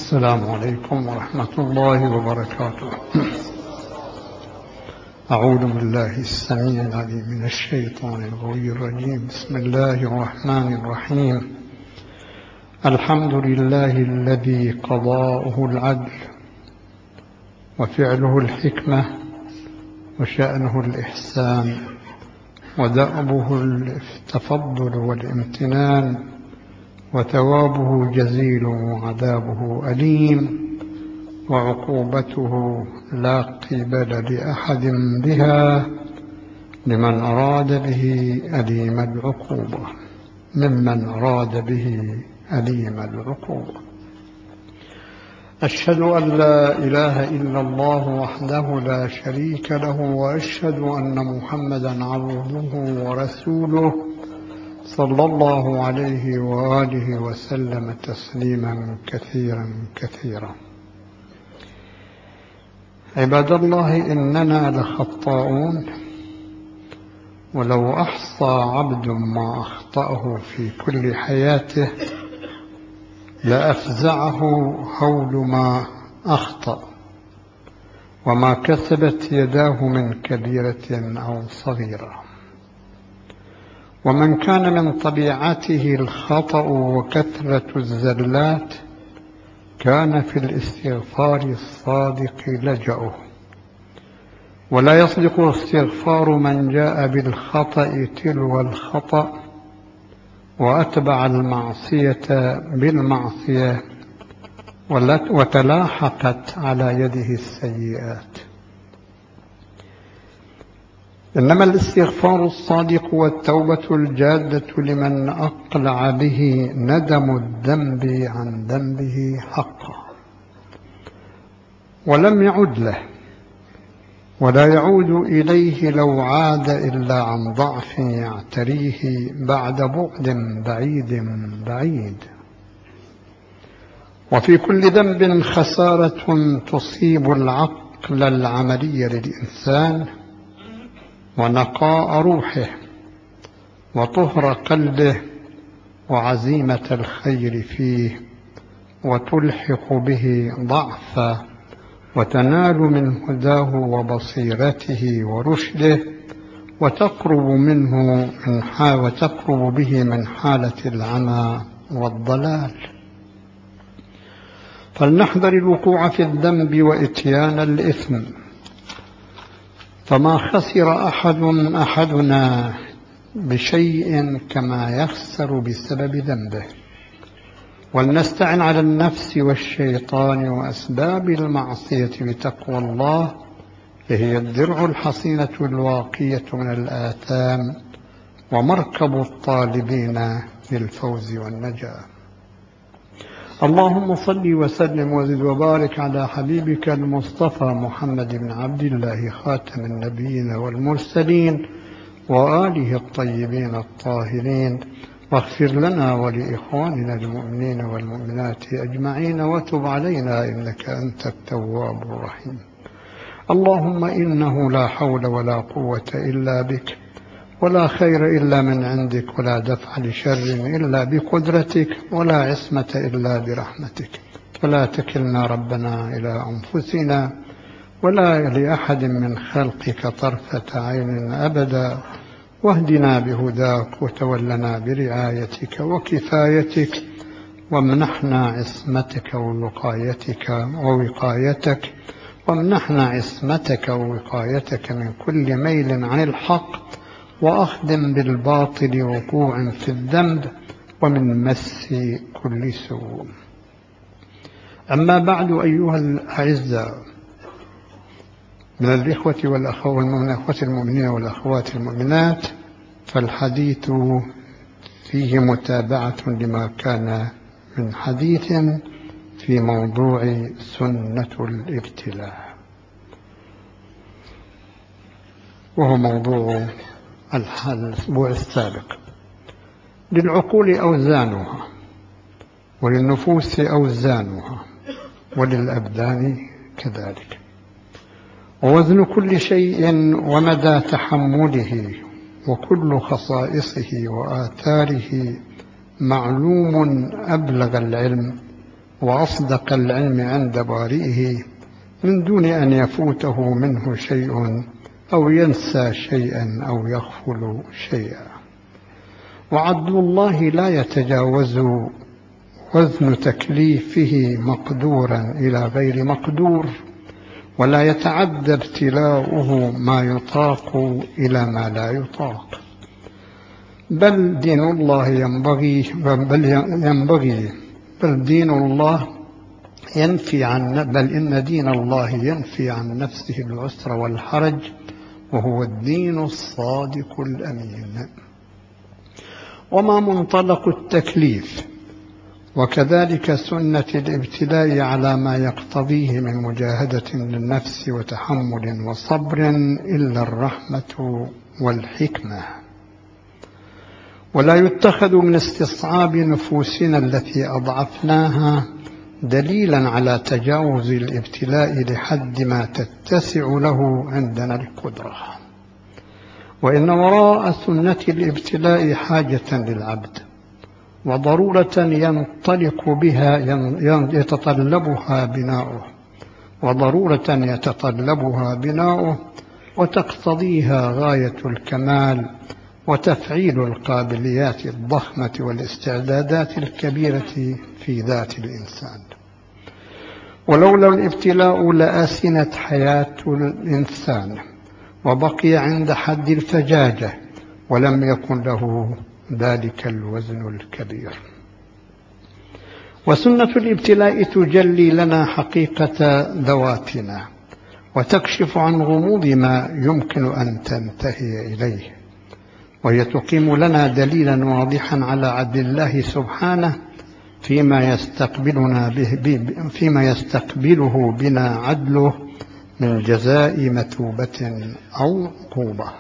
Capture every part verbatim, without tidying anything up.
السلام عليكم ورحمة الله وبركاته. أعوذ بالله السميع العليم من الشيطان الغوي الرجيم. بسم الله الرحمن الرحيم. الحمد لله الذي قضاؤه العدل وفعله الحكمة وشأنه الإحسان ودأبه التفضل والامتنان وثوابه جزيل وعذابه أليم وعقوبته لا قبل لأحد بها لمن أراد به أليم العقوبة ممن أراد به أليم العقوبة. أشهد أن لا إله إلا الله وحده لا شريك له، وأشهد أن محمدًا عبده ورسوله صلى الله عليه وآله وسلم تسليما كثيرا كثيرا. عباد الله، إننا لخطاؤون، ولو أحصى عبد ما أخطأه في كل حياته لأفزعه هول ما أخطأ وما كسبت يداه من كبيرة أو صغيرة. ومن كان من طبيعته الخطأ وكثرة الزلات كان في الاستغفار الصادق لجأه، ولا يصدق استغفار من جاء بالخطأ تلو الخطأ وأتبع المعصية بالمعصية وتلاحقت على يده السيئات. إنما الاستغفار الصادق والتوبة الجادة لمن أقلع به ندم الذنب عن ذنبه حقا ولم يعد له، ولا يعود إليه لو عاد إلا عن ضعف يعتريه بعد بعد بعيد بعيد. وفي كل ذنب خسارة تصيب العقل العملي للإنسان ونقاء روحه وطهر قلبه وعزيمة الخير فيه، وتلحق به ضعفا وتنال من هداه وبصيرته ورشده، وتقرب منه من حال وتقرب به من حالة العمى والضلال. فلنحذر الوقوع في الذنب وإتيان الإثم، فما خسر أحد أحدنا بشيء كما يخسر بسبب ذنبه. ولنستعن على النفس والشيطان وأسباب المعصية بتقوى الله، فهي الدرع الحصينة الواقية من الآثام ومركب الطالبين للفوز والنجاة. اللهم صل وسلم وزد وبارك على حبيبك المصطفى محمد بن عبد الله خاتم النبيين والمرسلين وآله الطيبين الطاهرين، واغفر لنا ولإخواننا المؤمنين والمؤمنات أجمعين، وتب علينا إنك أنت التواب الرحيم. اللهم إنه لا حول ولا قوة إلا بك، ولا خير إلا من عندك، ولا دفع لشر إلا بقدرتك، ولا عصمة إلا برحمتك. فلا تكلنا ربنا إلى أنفسنا ولا لأحد من خلقك طرفة عين أبدا، واهدنا بهداك وتولنا برعايتك وكفايتك، وامنحنا عصمتك ووقايتك ووقايتك وامنحنا عصمتك ووقايتك من كل ميل عن الحق وأخذ بالباطل وقوع في الذنب ومن مس كل سوء. أما بعد، أيها الأعزاء من الإخوة والأخوات المؤمنين والأخوات المؤمنات، فالحديث فيه متابعة لما كان من حديث في موضوع سنة الابتلاء، وهو موضوع الأسبوع السابق. للعقول أوزانها، وللنفوس أوزانها، وللأبدان كذلك، ووزن كل شيء ومدى تحمله وكل خصائصه وآثاره معلوم أبلغ العلم وأصدق العلم عند بارئه من دون أن يفوته منه شيء أو ينسى شيئا أو يغفل شيئا. وعدل الله لا يتجاوز وزن تكليفه مقدورا إلى غير مقدور، ولا يتعدى ابتلاؤه ما يطاق إلى ما لا يطاق، بل دين الله ينبغي بل ينبغي بل دين الله ينفي عن بل إن دين الله ينفي عن نفسه العسر والحرج، وهو الدين الصادق الأمين. وما منطلق التكليف وكذلك سنة الابتلاء على ما يقتضيه من مجاهدة للنفس وتحمل وصبر إلا الرحمة والحكمة. ولا يتخذ من استصعاب نفوسنا التي أضعفناها دليلا على تجاوز الابتلاء لحد ما تتسع له عندنا القدرة، وإن وراء سنة الابتلاء حاجة للعبد وضرورة ينطلق بها يتطلبها بناؤه وضرورة يتطلبها بناؤه وتقتضيها غاية الكمال وتفعيل القابليات الضخمة والاستعدادات الكبيرة في ذات الإنسان. ولولا الابتلاء لأسنت حياة الإنسان وبقي عند حد الفجاجة ولم يكن له ذلك الوزن الكبير. وسنة الابتلاء تجلي لنا حقيقة ذواتنا وتكشف عن غموض ما يمكن أن تنتهي إليه، وهي تقيم لنا دليلا واضحا على عدل الله سبحانه فيما يستقبلنا به فيما يستقبله بنا عدله من جزاء مثوبة أو عقوبة.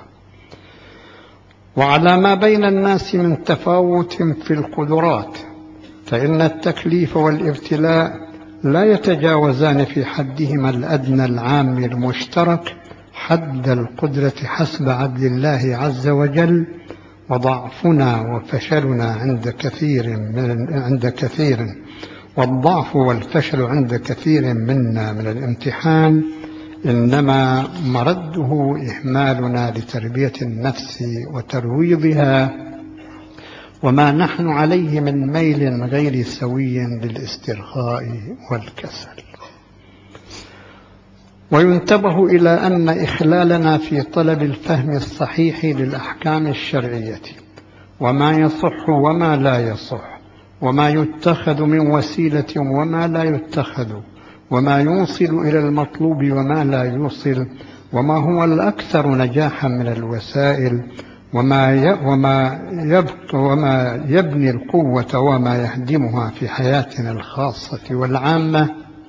وعلى ما بين الناس من تفاوت في القدرات، فإن التكليف والابتلاء لا يتجاوزان في حدهما الأدنى العام المشترك حد القدرة حسب عدل الله عز وجل. وضعفنا وفشلنا عند كثير من عند كثير والضعف والفشل عند كثير منا من الامتحان إنما مرده إهمالنا لتربية النفس وترويضها، وما نحن عليه من ميل غير سوي للاسترخاء والكسل. وينتبه إلى أن إخلالنا في طلب الفهم الصحيح للأحكام الشرعية وما يصح وما لا يصح، وما يتخذ من وسيلة وما لا يتخذ، وما يوصل إلى المطلوب وما لا يوصل، وما هو الأكثر نجاحا من الوسائل، وما وما يبقى وما يبني القوة وما يهدمها في حياتنا الخاصة والعامة،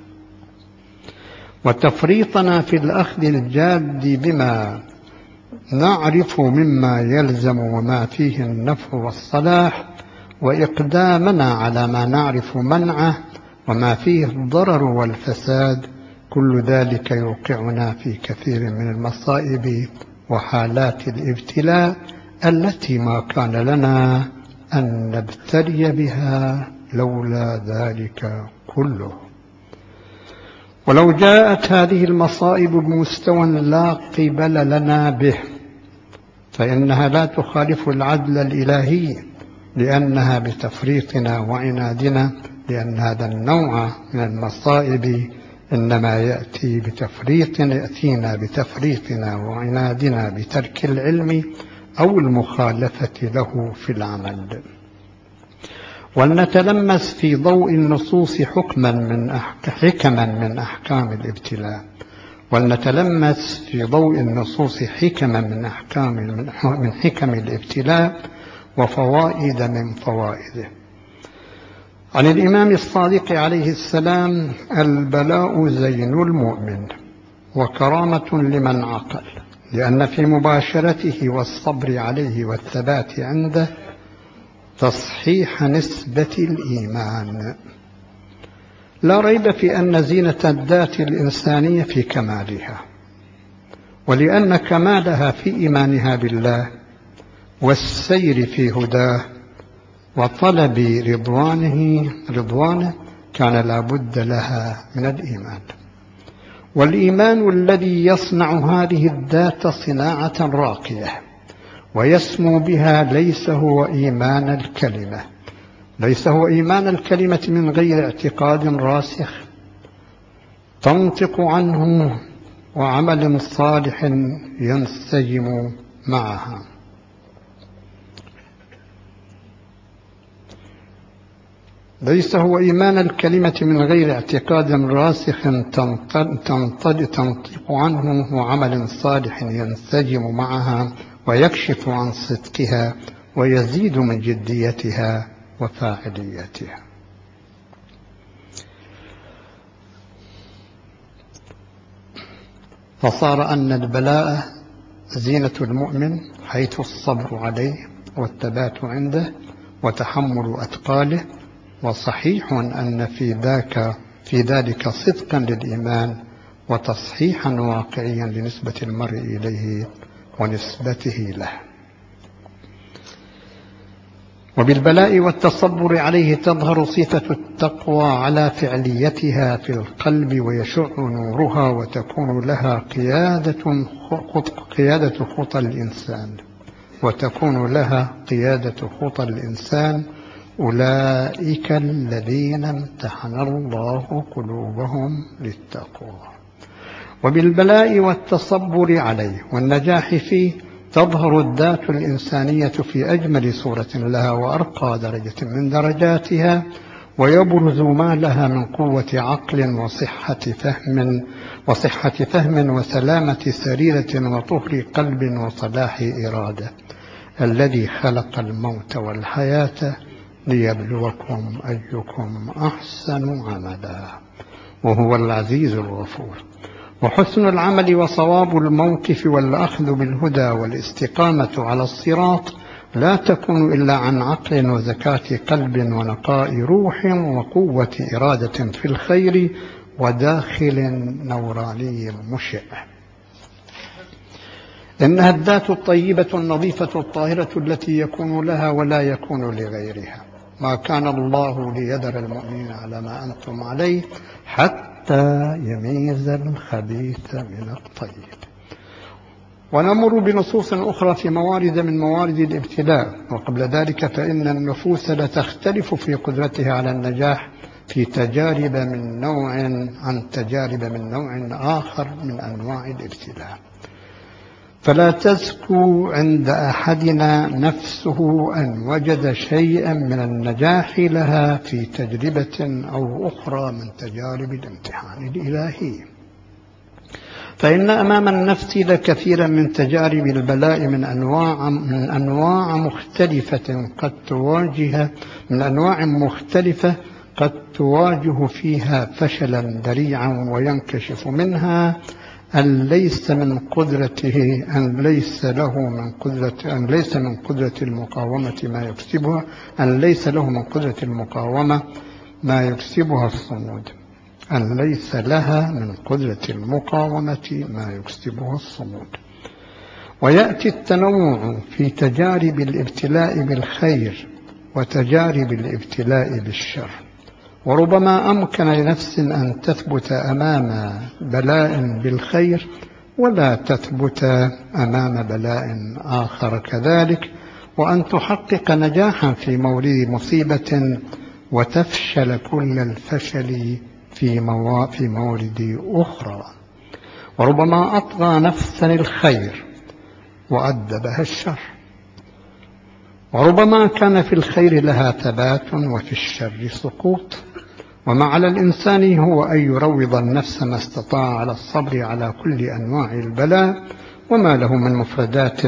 وتفريطنا في الأخذ الجاد بما نعرف مما يلزم وما فيه النفع والصلاح، وإقدامنا على ما نعرف منعه وما فيه الضرر والفساد. كل ذلك يوقعنا في كثير من المصائب وحالات الابتلاء التي ما كان لنا أن نبتلي بها لولا ذلك كله. ولو جاءت هذه المصائب بمستوى لا قبل لنا به فإنها لا تخالف العدل الإلهي، لأنها بتفريطنا وعنادنا، لأن هذا النوع من المصائب إنما يأتي بتفريط يأتينا بتفريطنا وعنادنا بترك العلم أو المخالفة له في العمل. ولنتلمس في ضوء النصوص حكما من حكما من أحكام الابتلاء ولنتلمس في ضوء النصوص حكما من أحكام من حكم الابتلاء وفوائد من فوائده. عن الإمام الصادق عليه السلام: البلاء زين المؤمن وكرامة لمن عقل، لأن في مباشرته والصبر عليه والثبات عنده تصحيح نسبة الإيمان. لا ريب في أن زينة الذات الإنسانية في كمالها، ولأن كمالها في إيمانها بالله والسير في هداه وطلب رضوانه رضوانه كان لا بد لها من الإيمان. والإيمان الذي يصنع هذه الذات صناعة راقية ويسمو بها ليس هو إيمان الكلمة، ليس هو إيمان الكلمة من غير اعتقاد راسخ تنطق عنه وعمل صالح ينسجم معها. ليس هو إيمان الكلمة من غير اعتقاد راسخ تنطق عنه وعمل صالح ينسجم معها ويكشف عن صدقها ويزيد من جديتها وفاعليتها. فصار أن البلاء زينة المؤمن حيث الصبر عليه والثبات عنده وتحمل أثقاله، وصحيح أن في ذاك في ذلك صدقا للإيمان وتصحيحا واقعيا لنسبة المرء إليه ونسبته له. وبالبلاء والتصبر عليه تظهر صفة التقوى على فعليتها في القلب ويشع نورها وتكون لها قيادة قيادة خطى الإنسان وتكون لها قيادة خطى الإنسان أولئك الذين امتحن الله قلوبهم للتقوى. وبالبلاء والتصبر عليه والنجاح فيه تظهر الذات الإنسانية في أجمل صورة لها وأرقى درجة من درجاتها، ويبرز ما لها من قوة عقل وصحة فهم وصحة فهم وسلامة سريرة وطهر قلب وصلاح إرادة، الذي خلق الموت والحياة ليبلوكم أيكم أحسن عملا، وهو العزيز الغفور. وحسن العمل وصواب الموقف والأخذ بالهدى والاستقامة على الصراط لا تكون إلا عن عقل وزكاة قلب ونقاء روح وقوة إرادة في الخير وداخل نوراني مشع. إنها الذات الطيبة النظيفة الطاهرة التي يكون لها ولا يكون لغيرها. ما كان الله ليذر المؤمنين على ما أنتم عليه حتى يميز الخبيث من الطيب. ونمر بنصوص أخرى في موارد من موارد الابتلاء، وقبل ذلك فإن النفوس لتختلف في قدرتها على النجاح في تجارب من نوع عن تجارب من نوع آخر من أنواع الابتلاء، فلا تزكو عند أحدنا نفسه أن وجد شيئا من النجاح لها في تجربة أو أخرى من تجارب الامتحان الإلهي، فإن أمام النفس لكثيرا من تجارب البلاء من أنواع من أنواع مختلفة قد تواجه من أنواع مختلفة قد تواجه فيها فشلا ذريعا وينكشف منها أن ليس من قدرته أن ليس له من قدرة أن ليس من قدرة المقاومة ما يكسبها أن ليس له من قدرة المقاومة ما يكسبها الصمود أن ليس لها من قدرة المقاومة ما يكسبها الصمود. ويأتي التنوع في تجارب الابتلاء بالخير وتجارب الابتلاء بالشر، وربما أمكن لنفس أن تثبت أمام بلاء بالخير ولا تثبت أمام بلاء آخر كذلك، وأن تحقق نجاحا في مورد مصيبة وتفشل كل الفشل في في مورد أخرى. وربما أطغى نفسا الخير وأدبها الشر، وربما كان في الخير لها ثبات وفي الشر سقوط. وما على الإنسان هو أن يروض النفس ما استطاع على الصبر على كل أنواع البلاء، وما له من مفردات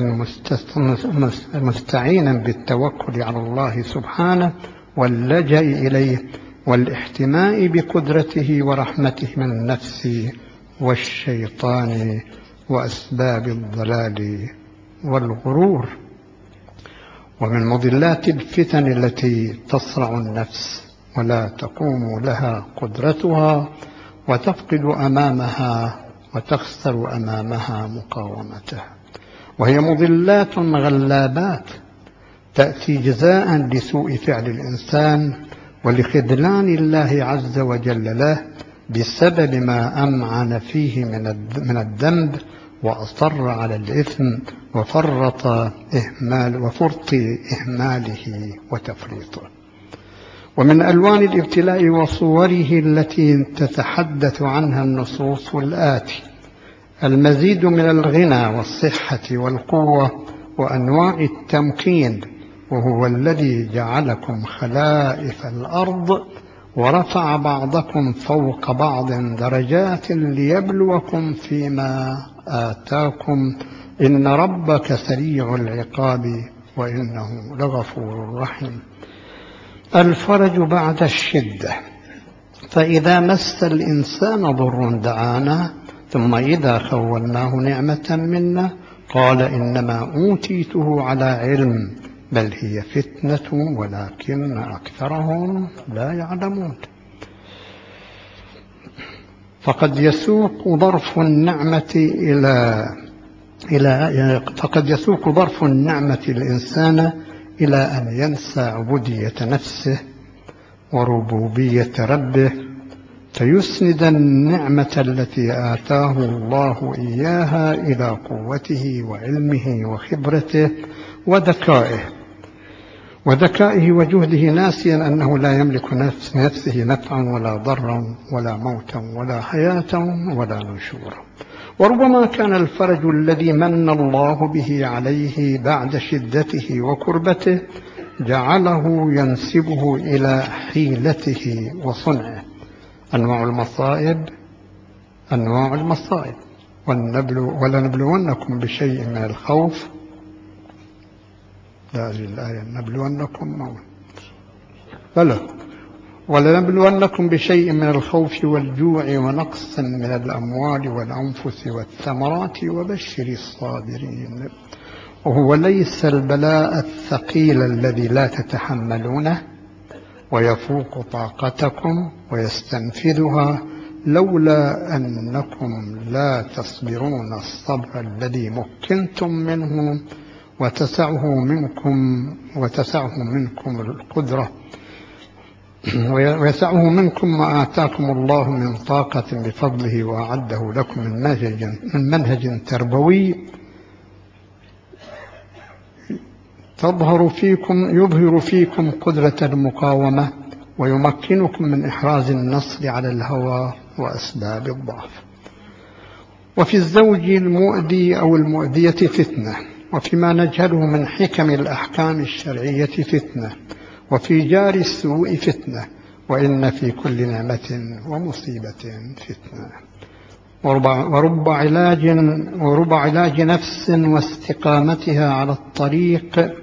مستعينا بالتوكل على الله سبحانه واللجأ إليه والاحتماء بقدرته ورحمته من النفس والشيطان وأسباب الضلال والغرور، ومن مضلات الفتن التي تصرع النفس ولا تقوم لها قدرتها وتفقد أمامها وتخسر أمامها مقاومتها، وهي مضلات غلابات تأتي جزاء لسوء فعل الإنسان ولخذلان الله عز وجل له بسبب ما أمعن فيه من الذنب وأصر على الإثم وفرط إهمال وفرط إهماله وتفريطه. ومن ألوان الابتلاء وصوره التي تتحدث عنها النصوص الآتي: المزيد من الغنى والصحة والقوة وأنواع التمكين، وهو الذي جعلكم خلائف الأرض ورفع بعضكم فوق بعض درجات ليبلوكم فيما آتاكم، إن ربك سريع العقاب وإنه لغفور رحيم. الفرج بعد الشدة، فإذا مس الإنسان ضر دعانا، ثم إذا خولناه نعمة منا قال إنما أوتيته على علم، بل هي فتنة ولكن أكثرهم لا يعلمون. فقد يسوق ظرف النعمة إلى إلى فقد يسوق ظرف النعمة الإنسان إلى أن ينسى عبودية نفسه وربوبية ربه، فيسند النعمة التي آتاه الله إياها إلى قوته وعلمه وخبرته وذكائه وذكائه وجهده، ناسيا أنه لا يملك نفس نفسه نفعا ولا ضرا ولا موتا ولا حياة ولا نشورا. وربما كان الفرج الذي من الله به عليه بعد شدته وكربته جعله ينسبه إلى حيلته وصنعه. أنواع المصائب أنواع المصائب ولنبلونكم بشيء من الخوف، لا هذه الآية نبلونكم بلى ولنبلونكم بشيء من الخوف والجوع ونقص من الأموال والأنفس والثمرات وبشر الصابرين. وهو ليس البلاء الثقيل الذي لا تتحملونه ويفوق طاقتكم ويستنفذها، لولا أنكم لا تصبرون الصبر الذي مكنتم منه وتسعه منكم وتسعه منكم القدرة ويسعه منكم ما آتاكم الله من طاقة بفضله وأعده لكم من منهج, من منهج تربوي تظهر فيكم يظهر فيكم قدرة المقاومة ويمكنكم من إحراز النصر على الهوى وأسباب الضعف. وفي الزوج المؤذي أو المؤذية فتنة، وفيما نجهله من حكم الأحكام الشرعية فتنة، وفي جار السوء فتنة، وإن في كل نعمة ومصيبة فتنة. ورب, ورب, علاج ورب علاج نفس واستقامتها على الطريق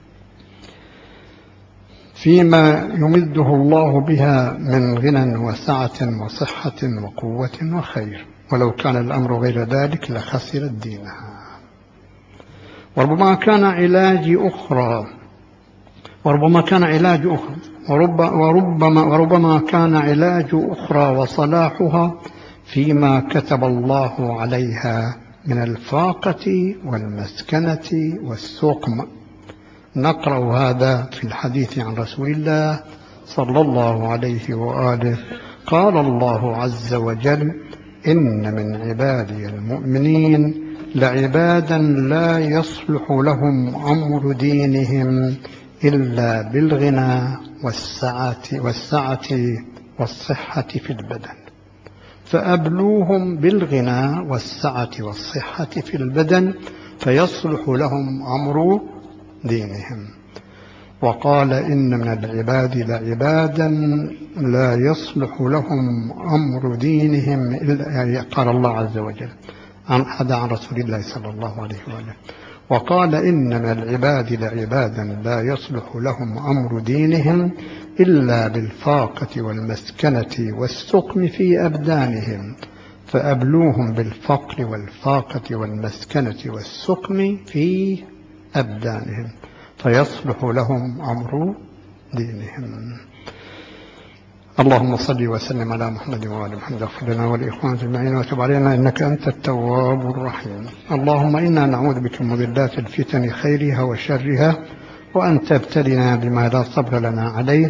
فيما يمده الله بها من غنى وسعة وصحة وقوة وخير، ولو كان الأمر غير ذلك لخسرت دينها. وربما كان علاج أخرى وربما كان علاج أخرى ورب وربما, وربما كان علاج أخرى وصلاحها فيما كتب الله عليها من الفاقة والمسكنة والسقم. نقرأ هذا في الحديث عن رسول الله صلى الله عليه وآله: قال الله عز وجل: إن من عبادي المؤمنين لعبادا لا يصلح لهم أمر دينهم إلا بالغنى والسعة, والسعة والصحة في البدن، فأبلوهم بالغنى والسعة والصحة في البدن فيصلح لهم أمر دينهم. وقال: إن من العباد لعبادا لا يصلح لهم أمر دينهم إلا، يعني قال الله عز وجل عن هذا عن رسول الله صلى الله عليه وآله. وقال: إن من العباد لعبادا لا يصلح لهم أمر دينهم إلا بالفاقة والمسكنة والسقم في أبدانهم، فأبلوهم بالفقر والفاقة والمسكنة والسقم في أبدانهم فيصلح لهم أمر دينهم. اللهم صل وسلم على محمد وعلى محمد، اغفر لنا ولإخواننا أجمعين وتب علينا إنك أنت التواب الرحيم. اللهم إنا نعوذ بك من مضلات الفتن خيرها وشرها، وأن تبتلنا بما لا صبر لنا عليه،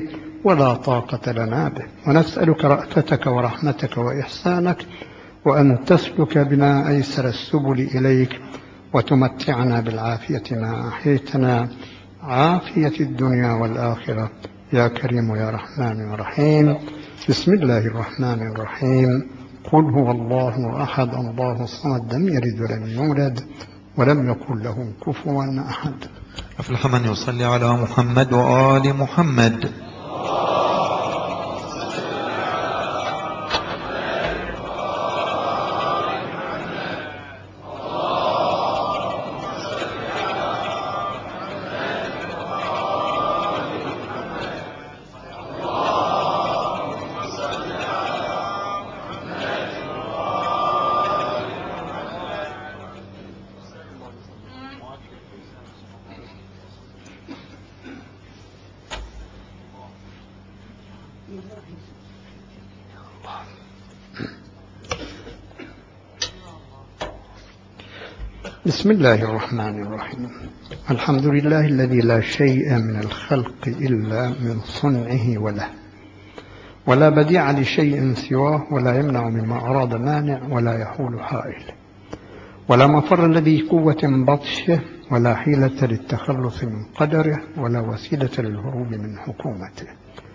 ولا طاقة لنا به، ونسألك رأفتك ورحمتك وإحسانك، وأن تسلك بنا أيسر السبل إليك، وتمتعنا بالعافية ما أحيتنا، عافية الدنيا والآخرة، يا كريم يا رحمن يا رحيم. بسم الله الرحمن الرحيم. قل هو الله أحد الله الصمد لم يلد ولم يولد ولم يكن له كفوا أحد. أفلح من يصلي على محمد وآل محمد. بسم الله الرحمن الرحيم. الحمد لله الذي لا شيء من الخلق إلا من صنعه وله، ولا بديع لشيء سواه، ولا يمنع مما أراد مانع، ولا يحول حائل، ولا مفر الذي قوة بطشه، ولا حيلة للتخلص من قدره، ولا وسيلة للهروب من حكومته.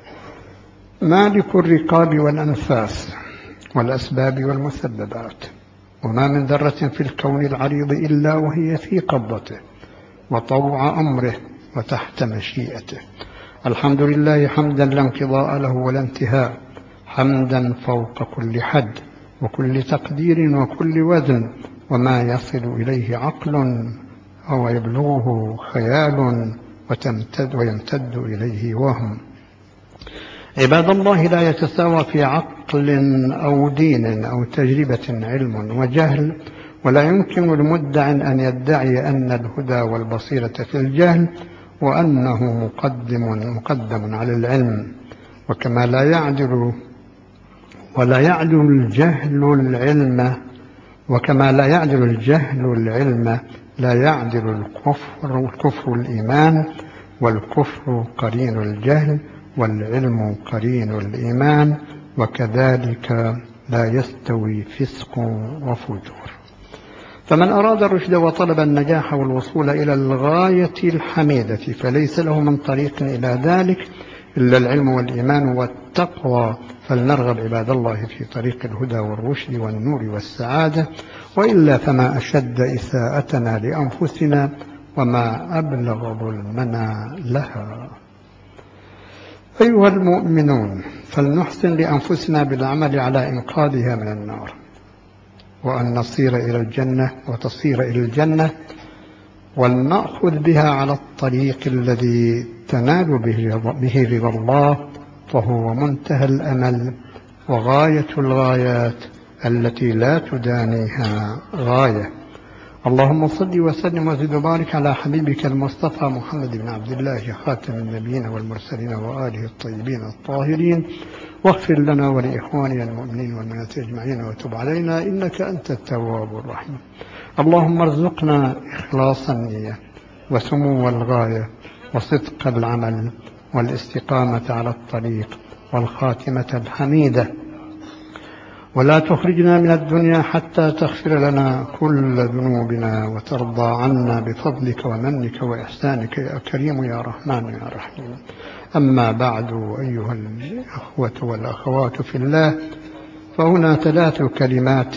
مالك الرقاب والأنفاس والأسباب والمسببات، وما من ذرة في الكون العريض إلا وهي في قبضته وطوع أمره وتحت مشيئته. الحمد لله حمدا لا انقضاء له ولا انتهاء، حمدا فوق كل حد وكل تقدير وكل وزن، وما يصل إليه عقل أو يبلغه خيال وتمتد ويمتد إليه وهم. عباد الله، لا يتساوى في عقل أو دين أو تجربة علم وجهل، ولا يمكن لمدع أن يدعي أن الهدى والبصيرة في الجهل، وأنه مقدم مقدم على العلم. وكما لا يعدل ولا يعدل الجهل العلم وكما لا يعدل الجهل العلم لا يعدل الكفر الكفر الإيمان، والكفر قرين الجهل، والعلم قرين الإيمان، وكذلك لا يستوي فسق وفجور. فمن أراد الرشد وطلب النجاح والوصول إلى الغاية الحميدة فليس له من طريق إلى ذلك إلا العلم والإيمان والتقوى، فلنرغب عباد الله في طريق الهدى والرشد والنور والسعادة، وإلا فما أشد إساءتنا لأنفسنا وما أبلغ ظلمنا لها. أيها المؤمنون، فلنحسن لأنفسنا بالعمل على إنقاذها من النار، وأن نصير إلى الجنة وتصير إلى الجنة، ولنأخذ بها على الطريق الذي تنال به رضا الله، فهو منتهى الأمل وغاية الغايات التي لا تدانيها غاية. اللهم صل وسلم وزد وبارك على حبيبك المصطفى محمد بن عبد الله خاتم النبيين والمرسلين وآله الطيبين الطاهرين، واغفر لنا ولإخواننا المؤمنين والمؤمنات أجمعين، وتب علينا إنك أنت التواب الرحيم. اللهم ارزقنا إخلاص النية وسمو الغاية وصدق العمل والاستقامة على الطريق والخاتمة الحميدة، ولا تخرجنا من الدنيا حتى تغفر لنا كل ذنوبنا وترضى عنا بفضلك ومنك وإحسانك يا كريم يا رحمن يا رحيم. أما بعد، أيها الأخوة والأخوات في الله، فهنا ثلاث كلمات.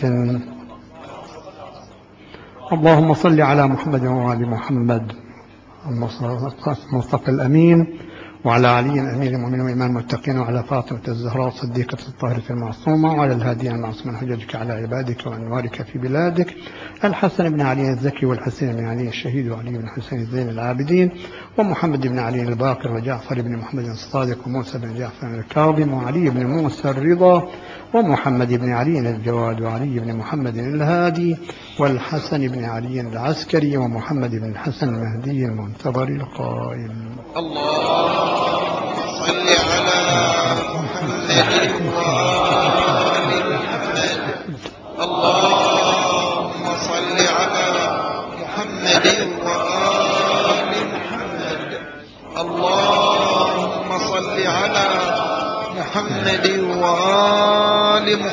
اللهم صل على محمد وآل محمد المصطفى الأمين، وعلى علي أمير المؤمنين وإمام المتقين، وعلى فاطمة الزهراء الصديقة الطاهرة المعصومة، وعلى الهادي المعصوم حججك على عبادك وأنوارك في بلادك، الحسن بن علي الزكي، والحسين بن علي الشهيد، وعلي بن حسين زين العابدين، ومحمد بن علي الباقر، وجعفر بن محمد الصادق، وموسى بن جعفر الكاظم، وعلي بن موسى الرضا، ومحمد بن علي الجواد، وعلي بن محمد الهادي، والحسن بن علي العسكري، ومحمد بن الحسن المهدي المنتظر القائم. الله صل على محمد وآل محمد. اللهم صل على محمد وآل محمد. اللهم صل على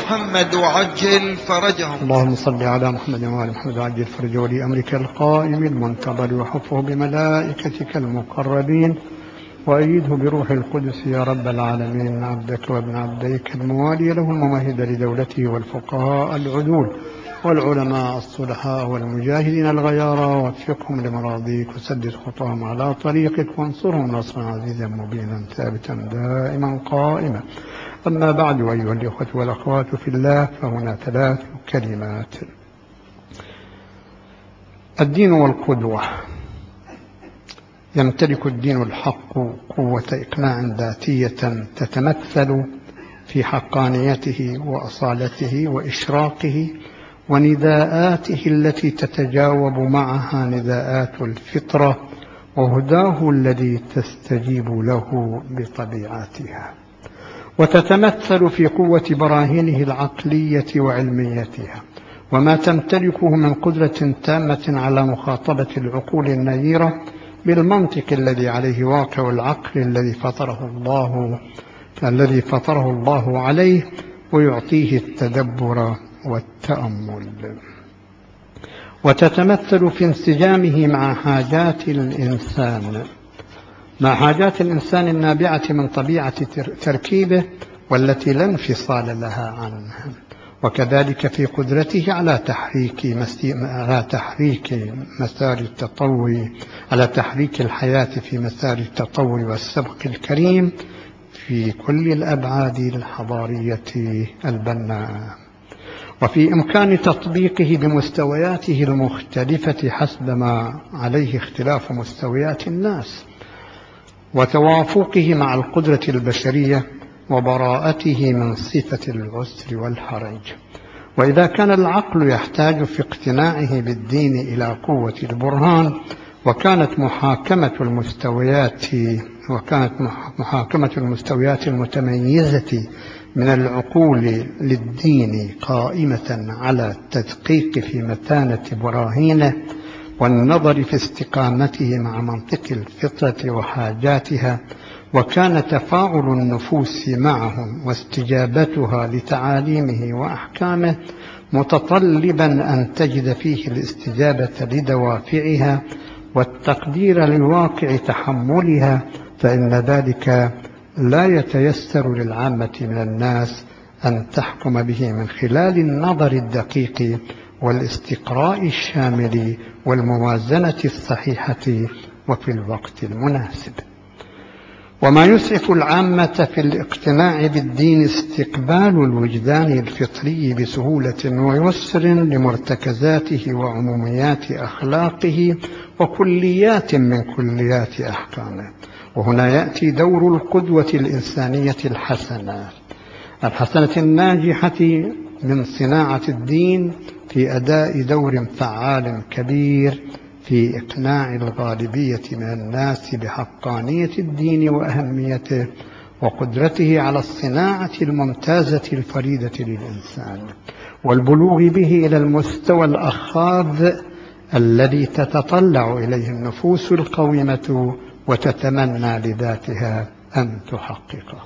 محمد وعجل فرجهم. اللهم صل على محمد وآل محمد وعجل فرجه ولي أمرك القائم المنتظر وحفه بملائكتك المقربين وأيده بروح القدس يا رب العالمين. عبدك وابن عبديك الموالي له الممهد لدولته والفقهاء العدول والعلماء الصلحاء والمجاهدين الغيارى وفقهم لمراضيك وسدد خطاهم على طريقك وانصرهم نصرا عزيزا مبينا ثابتا دائما قائما. أما بعد أيها الإخوة والأخوات في الله، فهنا ثلاث كلمات. الدين والقدوة. يمتلك الدين الحق قوة إقناع ذاتية تتمثل في حقانيته وأصالته وإشراقه ونداءاته التي تتجاوب معها نداءات الفطرة وهداه الذي تستجيب له بطبيعتها، وتتمثل في قوة براهينه العقلية وعلميتها وما تمتلكه من قدرة تامة على مخاطبة العقول النيرة بالمنطق الذي عليه واقع العقل الذي فطره الله الذي فطره الله عليه ويعطيه التدبر والتأمل، وتتمثل في انسجامه مع حاجات الإنسان مع حاجات الإنسان النابعة من طبيعة تركيبه والتي لا انفصال لها عنها، وكذلك في قدرته على تحريك على تحريك مسار التطور على تحريك الحياة في مسار التطور والسبق الكريم في كل الأبعاد الحضارية البناءة، وفي إمكان تطبيقه بمستوياته المختلفة حسب ما عليه اختلاف مستويات الناس، وتوافقه مع القدرة البشرية وبراءته من صفة العسر والحرج. وإذا كان العقل يحتاج في اقتناعه بالدين إلى قوة البرهان، وكانت محاكمة المستويات وكانت محاكمة المستويات المتميزة من العقول للدين قائمة على التدقيق في متانة براهينه والنظر في استقامته مع منطق الفطرة وحاجاتها، وكان تفاعل النفوس معهم واستجابتها لتعاليمه وأحكامه متطلبا أن تجد فيه الاستجابة لدوافعها والتقدير لواقع تحملها، فإن ذلك لا يتيسر للعامة من الناس أن تحكم به من خلال النظر الدقيق والاستقراء الشامل والموازنة الصحيحة وفي الوقت المناسب. وما يسعف العامة في الاقتناع بالدين استقبال الوجدان الفطري بسهولة ويسر لمرتكزاته وعموميات أخلاقه وكليات من كليات أحكامه. وهنا يأتي دور القدوة الإنسانية الحسنة الحسنة الناجحة من صناعة الدين في أداء دور فعال كبير في إقناع الغالبية من الناس بحقانية الدين وأهميته وقدرته على الصناعة الممتازة الفريدة للإنسان والبلوغ به إلى المستوى الأخاذ الذي تتطلع إليه النفوس القويمة وتتمنى لذاتها أن تحققه.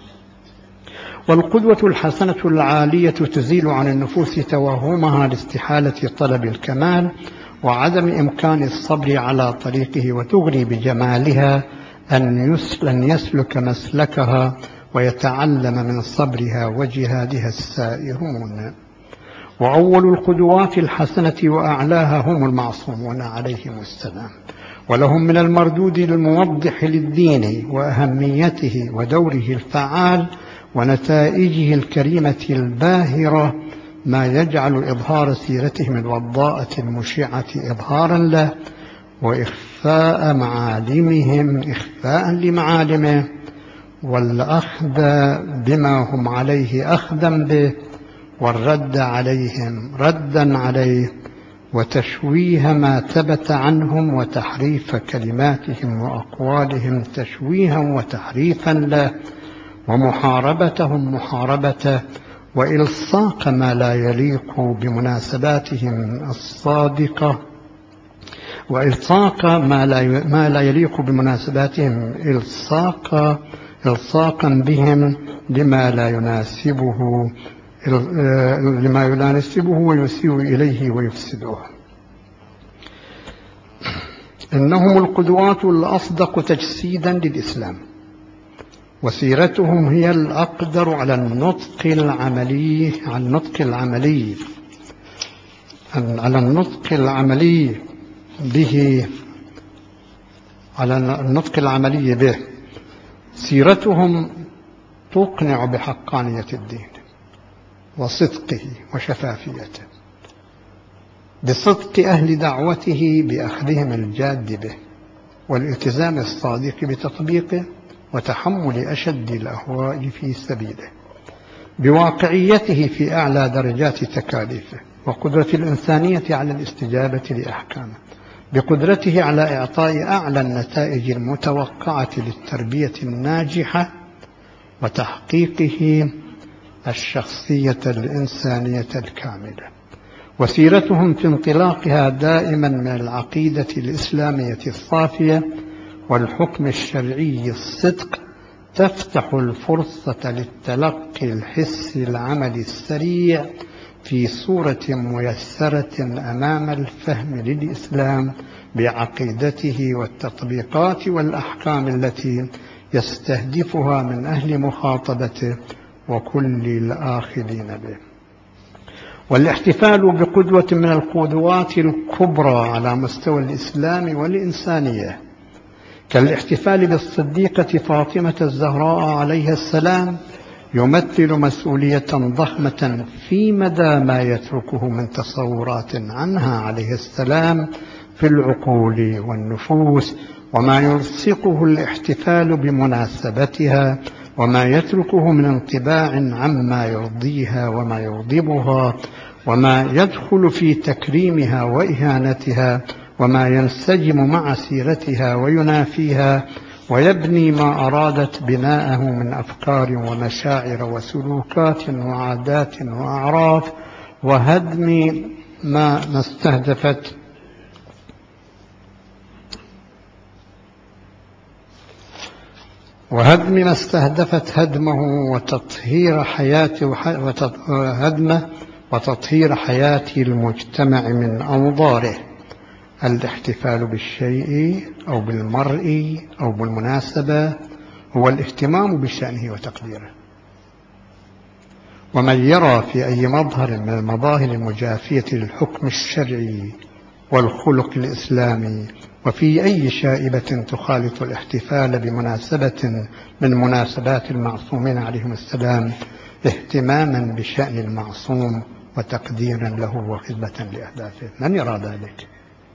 والقدوة الحسنة العالية تزيل عن النفوس توهمها لاستحالة طلب الكمال وعدم إمكان الصبر على طريقه، وتغري بجمالها أن يسلك مسلكها ويتعلم من صبرها وجهادها السائرون. وأول القدوات الحسنة وأعلاها هم المعصومون عليهم السلام، ولهم من المردود الموضح للدين وأهميته ودوره الفعال ونتائجه الكريمة الباهرة ما يجعل إظهار سيرتهم الوضاءة المشعة إظهارا له، وإخفاء معالمهم إخفاء لمعالمه، والأخذ بما هم عليه أخذا به، والرد عليهم ردا عليه، وتشويه ما ثبت عنهم وتحريف كلماتهم وأقوالهم تشويها وتحريفا له، ومحاربتهم محاربته، وإلصاق ما لا يليق بمناسباتهم الصادقة وإلصاق ما لا ما لا يليق بمناسباتهم إلصاق إلصاقا بهم لما لا يناسبه لما يناسبه ويسيء إليه ويفسده. إنهم القدوات الأصدق تجسيدا للإسلام، وسيرتهم هي الأقدر على النطق العملي على النطق العملي على النطق العملي به على النطق العملي به سيرتهم تقنع بحقانية الدين وصدقه وشفافيته، بصدق أهل دعوته بأخذهم الجاد به، والالتزام الصادق بتطبيقه، وتحمل أشد الأهواء في سبيله، بواقعيته في أعلى درجات تكاليفه، وقدرة الإنسانية على الاستجابة لأحكامه، بقدرته على إعطاء أعلى النتائج المتوقعة للتربية الناجحة، وتحقيقه الشخصية الإنسانية الكاملة. وسيرتهم في انطلاقها دائما من العقيدة الإسلامية الصافية والحكم الشرعي الصدق تفتح الفرصة للتلقي الحسي العملي السريع في صورة ميسرة أمام الفهم للإسلام بعقيدته والتطبيقات والأحكام التي يستهدفها من أهل مخاطبته وكل الآخذين به. والاحتفال بقدوة من القدوات الكبرى على مستوى الإسلام والإنسانية، كالاحتفال بالصديقة فاطمة الزهراء عليها السلام، يمثل مسؤولية ضخمة في مدى ما يتركه من تصورات عنها عليه السلام في العقول والنفوس، وما يلصقه الاحتفال بمناسبتها، وما يتركه من انطباع عما يرضيها وما يغضبها، وما يدخل في تكريمها وإهانتها، وما ينسجم مع سيرتها وينافيها، ويبني ما أرادت بناءه من أفكار ومشاعر وسلوكات وعادات وأعراف، وهدم ما استهدفت وهدم ما استهدفت هدمه وتطهير حياته وهدمه وتطهير حياة المجتمع من أوضاره. الاحتفال بالشيء أو بالمرء أو بالمناسبة هو الاهتمام بشأنه وتقديره. ومن يرى في أي مظهر من المظاهر المجافية للحكم الشرعي والخلق الإسلامي وفي أي شائبة تخالط الاحتفال بمناسبة من مناسبات المعصومين عليهم السلام اهتماما بشأن المعصوم وتقديرا له وخدمة لأهدافه، من يرى ذلك؟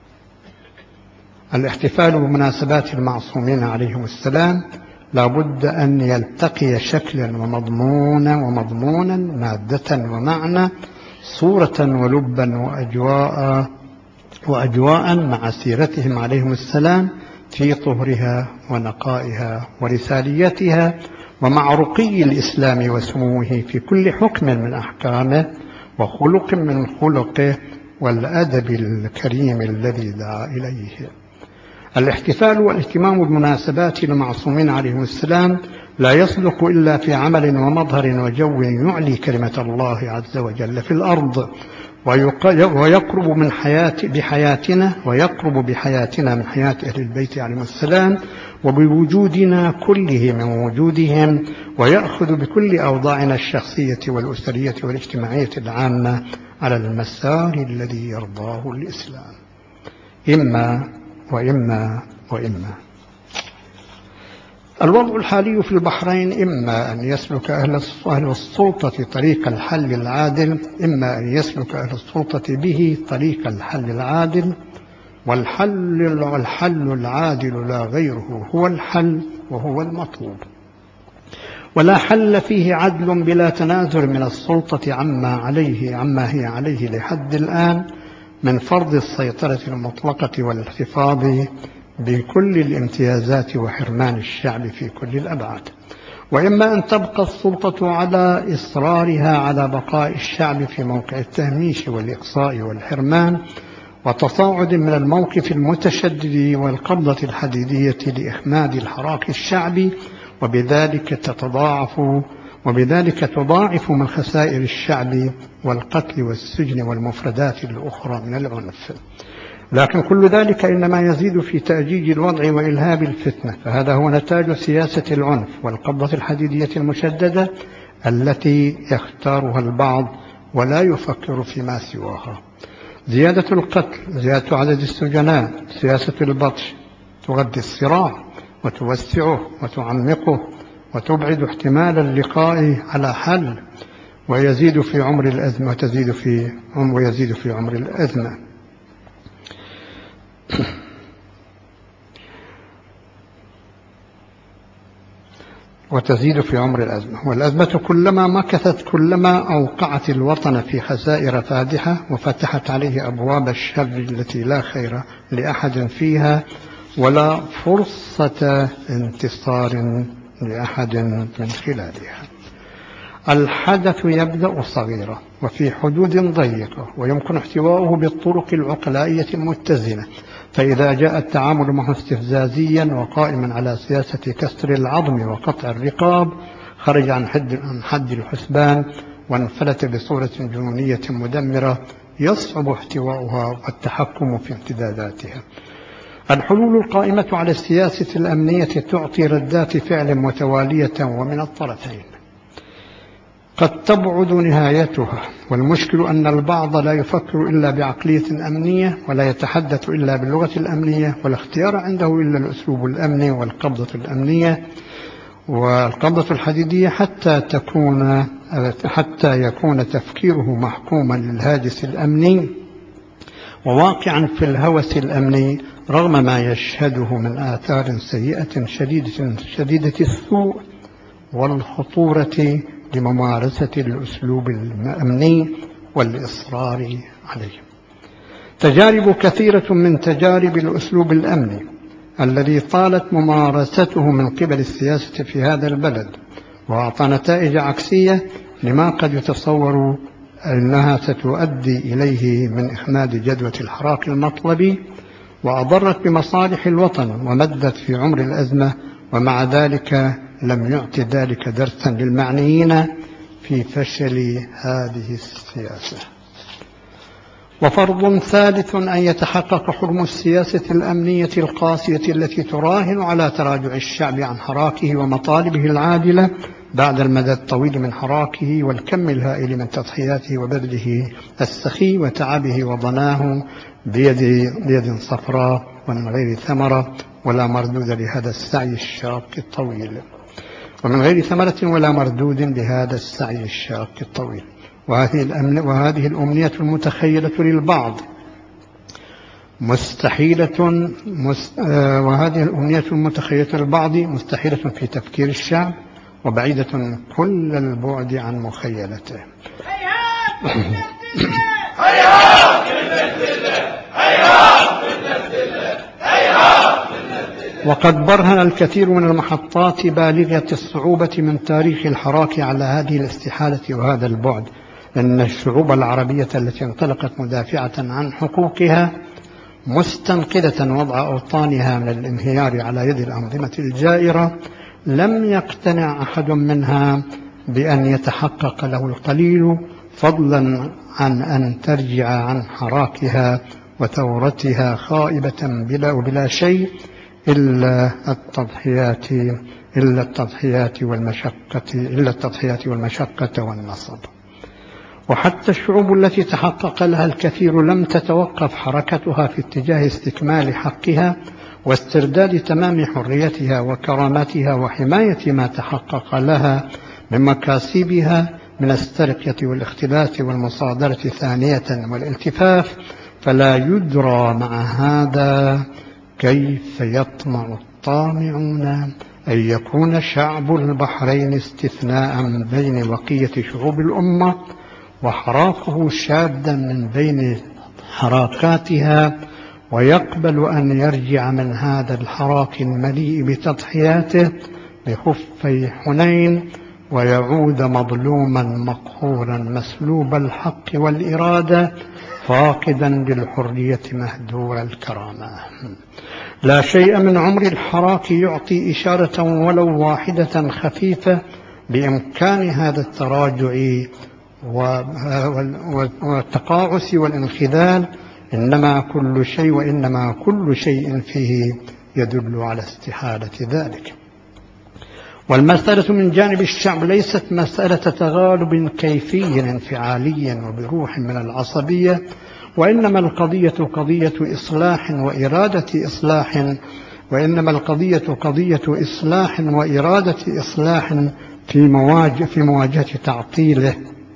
الاحتفال بمناسبات المعصومين عليهم السلام لا بد أن يلتقي شكلا ومضمونا ومضمونا مادة ومعنى، صورة ولبا وأجواء وأجواء مع سيرتهم عليهم السلام في طهرها ونقائها ورساليتها، ومع رقي الإسلام وسموه في كل حكم من أحكامه وخلق من خلقه والأدب الكريم الذي دعا إليه. الاحتفال والاهتمام بمناسبات المعصومين عليهم السلام لا يصدق إلا في عمل ومظهر وجو يعلي كلمة الله عز وجل في الأرض، ويقرب من حياة بحياتنا ويقرب بحياتنا من حياة أهل البيت عليهم السلام، وبوجودنا كله من وجودهم، ويأخذ بكل أوضاعنا الشخصية والأسرية والاجتماعية العامة على المسار الذي يرضاه الإسلام. إما وإما وإما الوضع الحالي في البحرين إما أن يسلك أهل السلطة طريق الحل العادل، إما أن يسلك أهل السلطة به طريق الحل العادل، والحل والحل العادل لا غيره هو الحل وهو المطلوب، ولا حل فيه عدل بلا تنازل من السلطة عما عليه عما هي عليه لحد الآن من فرض السيطرة المطلقة والاحتفاظ بكل الامتيازات وحرمان الشعب في كل الأبعاد، وإما أن تبقى السلطة على إصرارها على بقاء الشعب في موقع التهميش والإقصاء والحرمان وتصاعد من الموقف المتشدد والقبضة الحديدية لإخماد الحراك الشعبي، وبذلك تتضاعف وبذلك تضاعف من خسائر الشعب والقتل والسجن والمفردات الأخرى من العنف. لكن كل ذلك إنما يزيد في تأجيج الوضع وإلهاب الفتنة، فهذا هو نتاج سياسة العنف والقبضة الحديدية المشددة التي يختارها البعض ولا يفكر فيما سواها. زيادة القتل، زيادة عدد السجناء، سياسة البطش تغذي الصراع وتوسعه وتعمقه وتبعد احتمال اللقاء على حل، ويزيد في عمر الأزمة وتزيد في عمر ويزيد في عمر الأزمة. وتزيد في عمر الأزمة، والأزمة كلما مكثت كلما أوقعت الوطن في خسائر فادحة وفتحت عليه أبواب الشر التي لا خير لأحد فيها ولا فرصة انتصار لأحد من خلالها. الحدث يبدأ صغيرا وفي حدود ضيقة ويمكن احتواؤه بالطرق العقلائية المتزنة، فإذا جاء التعامل معه استفزازيا وقائما على سياسة كسر العظم وقطع الرقاب خرج عن حد, عن حد الحسبان وانفلت بصورة جنونية مدمرة يصعب احتواؤها والتحكم في امتداداتها. الحلول القائمة على السياسة الأمنية تعطي ردات فعل متوالية ومن الطرفين، قد تبعد نهايتها، والمشكل أن البعض لا يفكر إلا بعقلية أمنية ولا يتحدث إلا باللغة الأمنية، ولا اختيار عنده إلا الأسلوب الأمني والقبضة الأمنية والقبضة الحديدية حتى تكون حتى يكون تفكيره محكوما للهاجس الأمني وواقعا في الهوس الأمني رغم ما يشهده من آثار سيئة شديدة, شديدة السوء والخطورة لممارسة الأسلوب الأمني والإصرار عليه. تجارب كثيرة من تجارب الأسلوب الأمني الذي طالت ممارسته من قبل السياسة في هذا البلد وأعطى نتائج عكسية لما قد يتصور أنها ستؤدي إليه من إخماد جدوى الحراك المطلبي، وأضرت بمصالح الوطن ومدت في عمر الأزمة، ومع ذلك لم يعطي ذلك درسا للمعنيين في فشل هذه السياسة. وفرض ثالث أن يتحقق حلم السياسة الأمنية القاسية التي تراهن على تراجع الشعب عن حراكه ومطالبه العادلة بعد المدى الطويل من حراكه والكم الهائل من تضحياته وبذله السخي وتعبه وضناه بيد, بيد صفراء ومن غير ثمرة ولا مردود لهذا السعي الشاق الطويل ومن غير ثمرة ولا مردود لهذا السعي الشاق الطويل. وهذه, الأمن وهذه الأمنية المتخيلة للبعض مستحيلة مست... آه وهذه الأمنية المتخيلة للبعض مستحيلة في تفكير الشعب وبعيدة كل البعد عن مخيلته. وقد برهن الكثير من المحطات بالغة الصعوبة من تاريخ الحراك على هذه الاستحالة وهذا البعد، أن الشعوب العربية التي انطلقت مدافعة عن حقوقها مستنقذة وضع أوطانها من الانهيار على يد الأنظمة الجائرة لم يقتنع أحد منها بأن يتحقق له القليل، فضلا عن أن ترجع عن حراكها وثورتها خائبة بلا وبلا شيء إلا التضحيات إلا التضحيات والمشقة إلا التضحيات والمشقة والنصب. وحتى الشعوب التي تحقق لها الكثير لم تتوقف حركتها في اتجاه استكمال حقها واسترداد تمام حريتها وكرامتها وحماية ما تحقق لها من مكاسبها من السرقة والاختلاس والمصادرة ثانية والالتفاف، فلا يدرى مع هذا كيف يطمع الطامعون أن يكون شعب البحرين استثناء من بين بقية شعوب الأمة وحراكه شادا من بين حراكاتها، ويقبل أن يرجع من هذا الحراك المليء بتضحياته بخفي حنين ويعود مظلوما مقهورا مسلوب الحق والإرادة فاقدا للحرية مهدور الكرامة. لا شيء من عمر الحراك يعطي إشارة ولو واحدة خفيفة بإمكان هذا التراجع والتقاعس والانخذال، إنما كل شيء وإنما كل شيء فيه يدل على استحالة ذلك. والمسألة من جانب الشعب ليست مسألة تغالب كيفي انفعالي وبروح من العصبية، وإنما القضية قضية إصلاح وإرادة إصلاح وإنما القضية قضية إصلاح وإرادة إصلاح في مواجهة في مواجهة تعطيله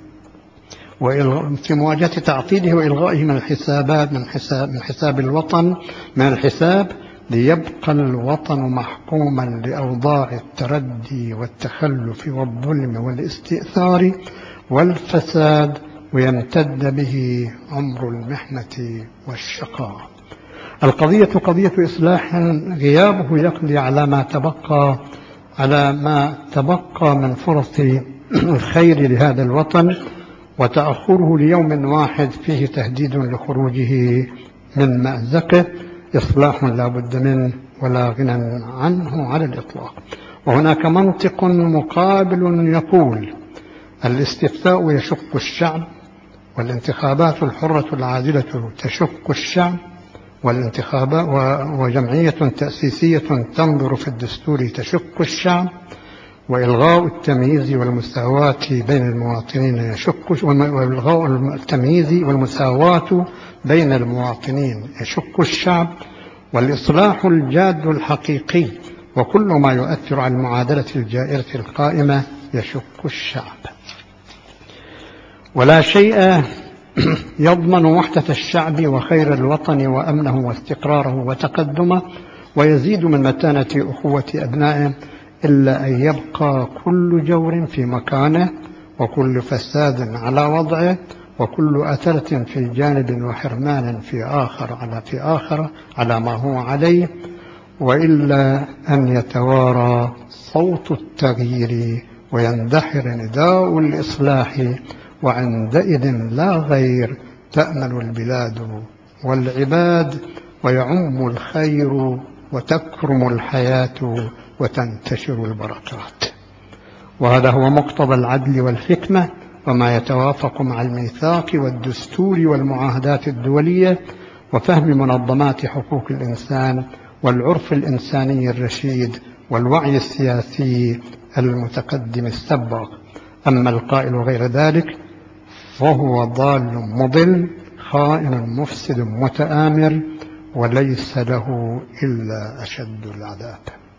في مواجهة تعطيله وإلغائه من الحسابات من حساب من حساب الوطن من الحساب ليبقى الوطن محكوما لأوضاع التردي والتخلف والظلم والاستئثار والفساد، ويمتد به عمر المحنة والشقاء. القضية قضية إصلاح غيابه يقضي على ما تبقى على ما تبقى من فرص الخير لهذا الوطن، وتأخره ليوم واحد فيه تهديد لخروجه من مأزقه إصلاح لا بد منه ولا غنى عنه على الإطلاق. وهناك منطق مقابل يقول: الاستفتاء يشق الشعب، والانتخابات الحرة العادلة تشق الشعب، والانتخابات وجمعية تأسيسية تنظر في الدستور تشق الشعب، وإلغاء التمييز والمساواة بين المواطنين يشق وإلغاء التمييز والمساواة بين المواطنين يشق الشعب، والإصلاح الجاد الحقيقي وكل ما يؤثر على المعادلة الجائرة القائمة يشق الشعب. ولا شيء يضمن وحدة الشعب وخير الوطن وأمنه واستقراره وتقدمه ويزيد من متانة أخوة أبنائه إلا أن يبقى كل جور في مكانه، وكل فساد على وضعه، وكل أثرة في جانب وحرمان في آخر على في آخر على ما هو عليه، وإلا أن يتوارى صوت التغيير ويندحر نداء الإصلاح، وعندئذ لا غير تأمن البلاد والعباد، ويعم الخير وتكرم الحياة وتنتشر البركات. وهذا هو مقتضى العدل والحكمة، وما يتوافق مع الميثاق والدستور والمعاهدات الدولية وفهم منظمات حقوق الإنسان والعرف الإنساني الرشيد والوعي السياسي المتقدم السباق. أما القائل غير ذلك فهو ضال مضل خائن مفسد متآمر، وليس له إلا أشد العذاب.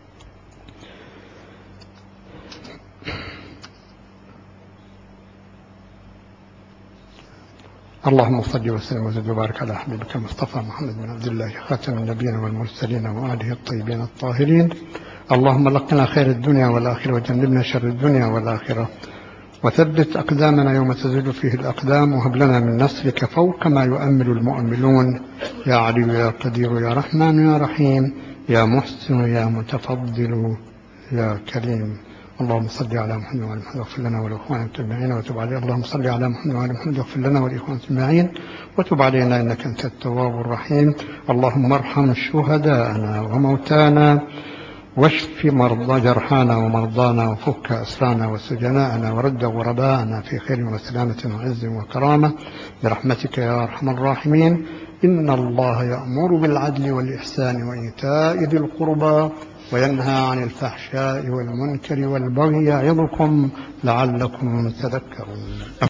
اللهم صل وسلم وزد وبارك على حبيبك المصطفى محمد بن عبد الله خاتم النبيين والمرسلين وآله الطيبين الطاهرين. اللهم لقنا خير الدنيا والآخرة وجنبنا شر الدنيا والآخرة، وثبت أقدامنا يوم تزل فيه الأقدام، وهب لنا من نصرك فوق ما يؤمل المؤملون. يا علي يا قدير يا رحمن يا رحيم يا محسن يا متفضل يا كريم. اللهم صل على محمد وعلى محمد واغفر لنا ولإخواننا المتابعين وتب علينا. اللهم صل على محمد وعلى محمد واغفر لنا ولإخواننا المتابعين وتب علينا إنك أنت التواب الرحيم. اللهم ارحم شهداءنا وموتانا، واشف مرضى جرحانا ومرضانا، وفك أسرانا وسجناءنا، ورد غرباءنا في خير وسلامة وعز وكرامة برحمتك يا أرحم الراحمين. إن الله يأمر بالعدل والإحسان وإيتاء ذي القربى وينهى عن الفحشاء والمنكر والبغي يعظكم لعلكم تذكرون.